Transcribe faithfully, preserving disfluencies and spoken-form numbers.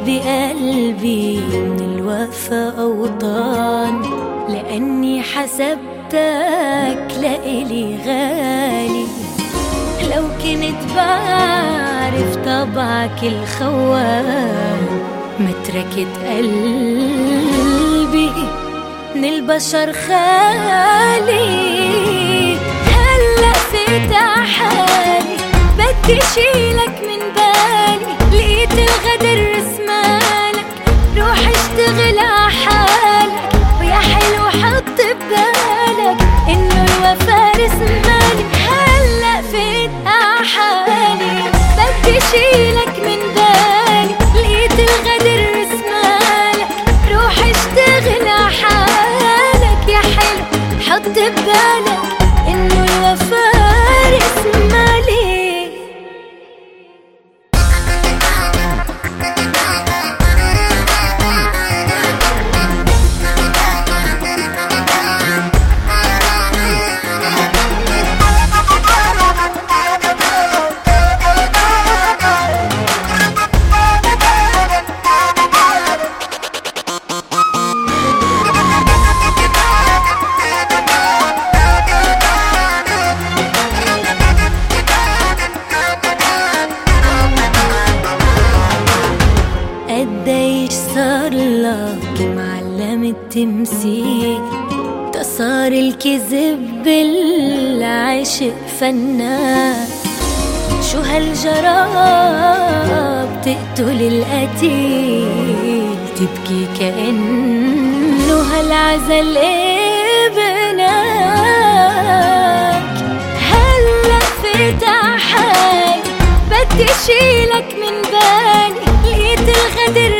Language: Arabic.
بقلبي من الوفا أوطان، لأني حسبتك لإلي غالي. لو كنت بعرف طبعك الخوان ما تركت قلبي من البشر خالي. هلأ فيت حالي بدي شيلك من بالي، لقيت الغدر رسمالك روح اشتغل عحالك. ويا حلو حط ببالك انه الوفا رسمالي. هلأ فيت حالي بدي شيلك من بالي، لقيت الغدر رسمالك روح اشتغل عحالك. يا حلو حط ببالك انه الوفا رسمالي. قديش صار لك معلم التمثيل، تصار الكذب بالعشق فنان. شو هالجراب تقتل القتيل، تبكي كأنه هالعزل ابنك. هلأ فيت حالي بدي شيلك من بالي، لقيت الغدر